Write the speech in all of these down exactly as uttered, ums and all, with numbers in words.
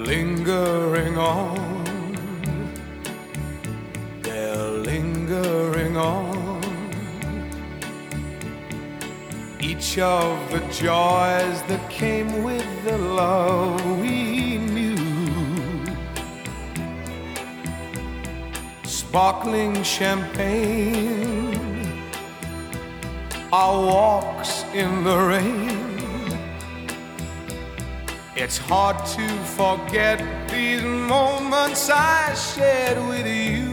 lingering on, they're lingering on. Each of the joys that came with the love we knew, sparkling champagne, our walks in the rain. It's hard to forget these moments I shared with you.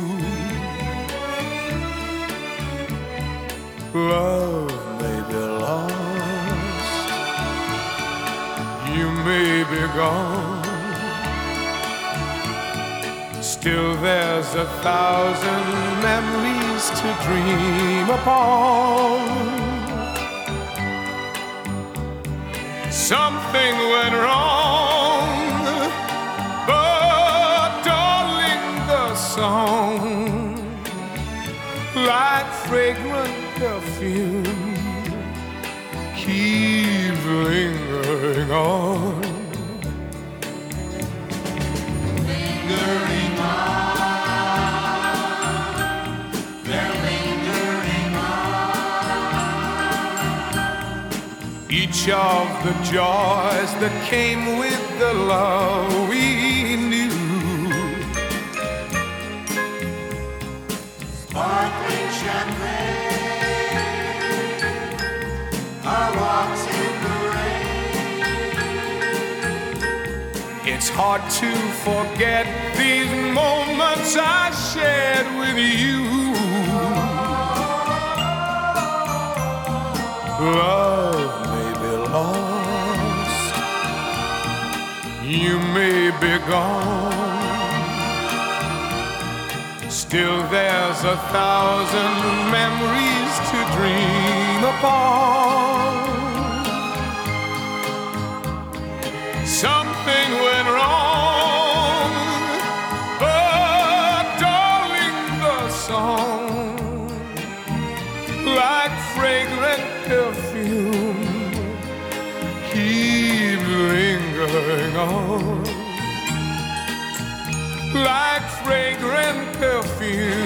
Love may be lost, you may be gone, still there's a thousand memories to dream upon. Something went wrong, but darling, the song, like fragrant perfume, keeps lingering on. Lingering on, they're lingering on. Each of the joys that came with the love we knew, sparkling champagne, our walks in the rain. it's hard to forget these moments I shared with you. Love may be lost, you may be gone, still there's a thousand memories to dream upon. Something went wrong, but darling, the song, like fragrant perfume, keep lingering on. Like fragrant perfume,